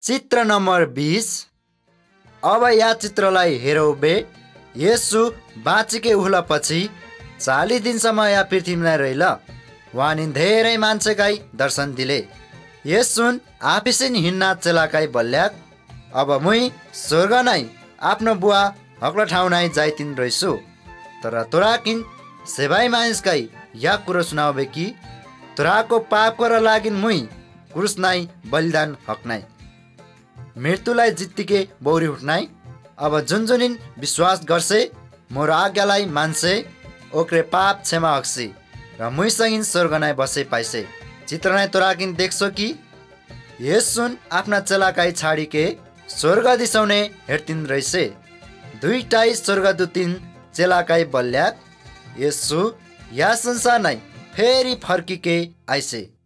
चित्र नम्बर 20। अब या चित्रलाई हेरौ बे येसु बाँचिके उह्लपछि 40 दिनसम्म या पृथ्वीमा रहिल वानी धेरै मान्छेकाई दर्शन दिले। येसुन आफिसिन हिन्ना चेलाकाई बल्याक अब मुई स्वर्ग नै आफ्नो बुवा हक्लो ठाउँ नै जाइतिन रहिसु। तर तोराकिन सेवाई मानिसकाई या कुरो सुनावे कि तोराको पाप कर लागिन मुई क्रुस नै बलिदान हक्नै मृत्युलाई जित्तिके बौरी उठ्नाई। अब जुन जुनिन विश्वास गर्छे मोर आज्ञालाई मान्छे ओक्रे पाप क्षमा हक्सी र मुइसँगिन स्वर्ग नै बसे पाइसे। चित्र नै तोराकिन देख्छौ कि येसुन आफ्ना चेलाकाई छाडीके स्वर्ग दिशाउने हेर्तिन रहिसे। दुईटाई स्वर्गदूतिन चेलाकाई बल्याक येसु या संसार नै फेरि फर्किके आइसे।